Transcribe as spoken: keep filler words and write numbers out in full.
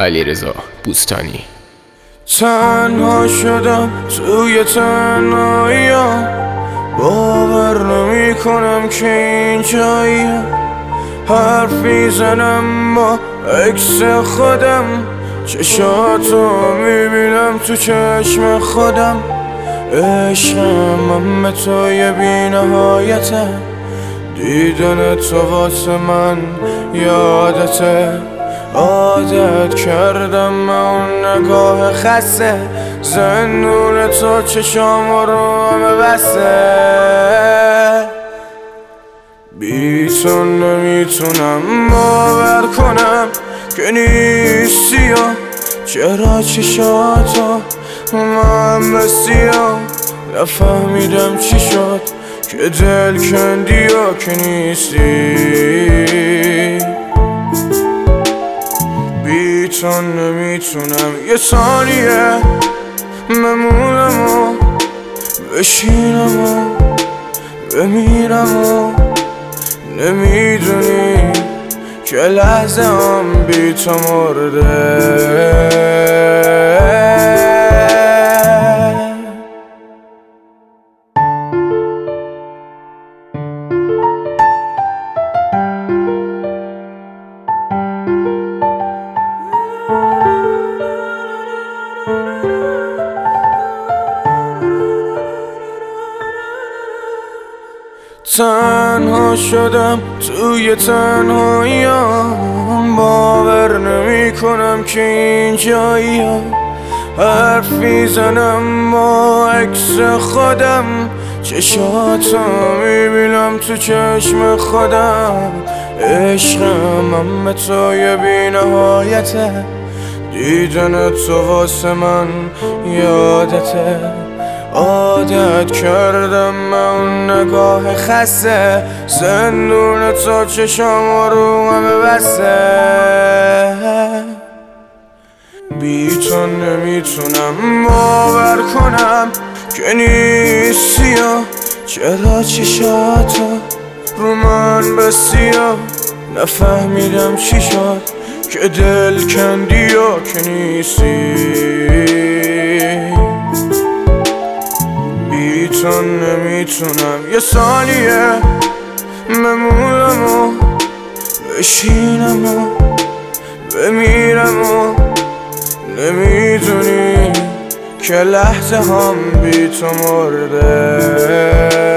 علیرضا بوستانی. تنها شدم توی تنهاییم، باور نمی کنم که اینجاییم. حرفی زنم با عکس خودم، چشاتو میبینم تو چشم خودم. عشقم به توی بی نهایته، دیدن تو واسه من یادته. عادت کردم اون نگاه خسته، زنون تو چشام رو همه بسته. بی تو نمیتونم باور کنم که نیستی و چرا چشاتو من بستی و نفهمیدم چی شد که دل کندی و که نیستی. بی تو نمیتونم یه ثانیه بمونم و بشینم و بمیرم و نمیدونی که لحظه هم بی تو مرده. تنها شدم توی تنهاییم، باور نمی کنم که اینجاییم. حرفی زنم با عکس خودم، چشاتو میبینم تو چشم خودم. عشقم به توی بی نهایته، دیدن تو واسه من یادته. عادت کردم اون نگاه خسته، زندون تو چشام رو همه بسته. بی تو نمیتونم باور کنم که نیستی و چرا چشاتو رو من بستی و نفهمیدم چی شد که دل کندی و که نیستی. بی تو نمیتونم یه ثانیه بمونم و بشینم و بمیرم و نمیدونی که لحظه هم بی تو مرده.